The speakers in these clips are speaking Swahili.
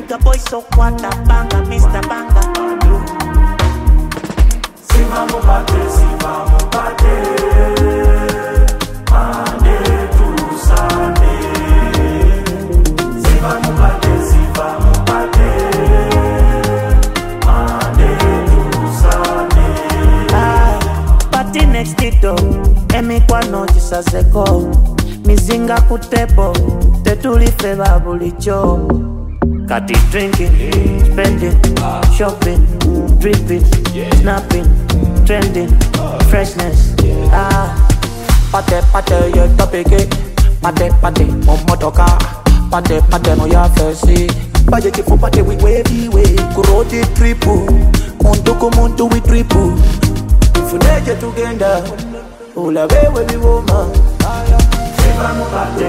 nigga boy so kwata banga, Mr. Banga. Simba mupate, Monday to Sunday. Simba mupate, Monday to Sunday. Party next to emi kwa no jisaseko. Mizinga kutebo, tetulife babulicho. Kati drinking, spending, shopping, dripping, snapping, trending, freshness. Pate yo topeke, pate momotoka, pate no ya fesi. Baje kifu pate we wavy way, kurodi triple, muntu we triple. Ifuneje tugenda, ula wewe bi woman. Simba mupate,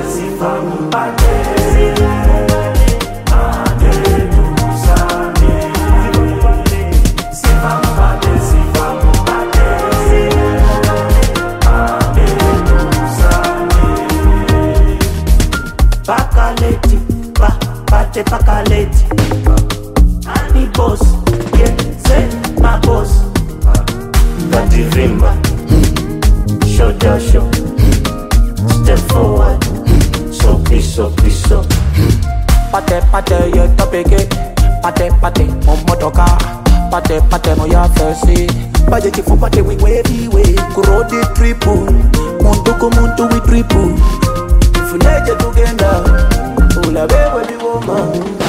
Pakaleti, pakaleti. Ani boss, yeah, say my boss. Kati vimba, Show, step forward. So please. Pate yo topeke, pate momotoka, pate no ya fesi. Baje kifu pate we wavy way, kurodi triple, muntu we triple. Ifuneje tugenda, ula wewe bi woman.